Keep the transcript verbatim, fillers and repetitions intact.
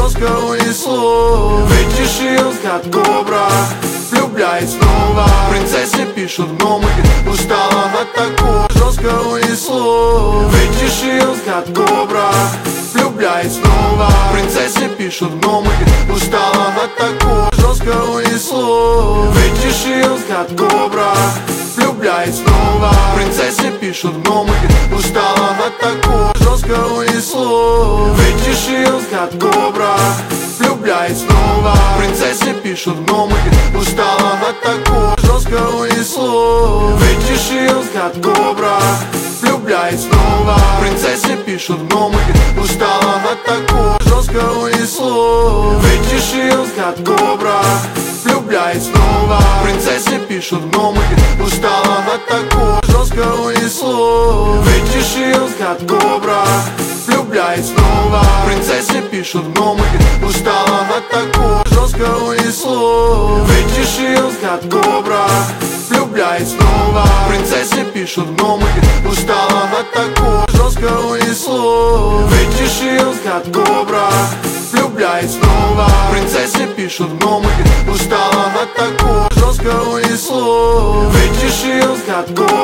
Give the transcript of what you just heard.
жесткого ни слова. Видишь ее взгляд кобра, влюбляет снова. Принцессе пишут гномы, устала от такого жесткого ни слова. Видишь ее взгляд кобра, влюбляет снова. Принцессе пишут гномы, устала от такого жесткого ни слова. Видишь ее взгляд кобра, влюбляет снова. Принцессе пишут гномы, устала от такого жесткого ни слова. Видишь ее взгляд кобра, влюбляет снова. Принцессе пишут гномы, устала от такого жесткого ни слова. Видишь ее взгляд кобра, влюбляет снова. Принцессе пишут гномы, устала от такого жесткого ни слова. Видишь ее взгляд кобра, влюбляет снова. Принцессе пишут гномы, устала от такого жесткого ни слова. Видишь ее взгляд кобра, влюбляет снова. Принцессе пишут гномы, устала от такого жесткого ни слова. Видишь ее взгляд кобра, влюбляет снова. Принцессе пишут гномы, устала от такого жесткого ни слова. Видишь ее взгляд кобра, влюбляет снова. Принцессе пишут гномы, устала от такого жесткого ни слова. Видишь ее взгляд кобра.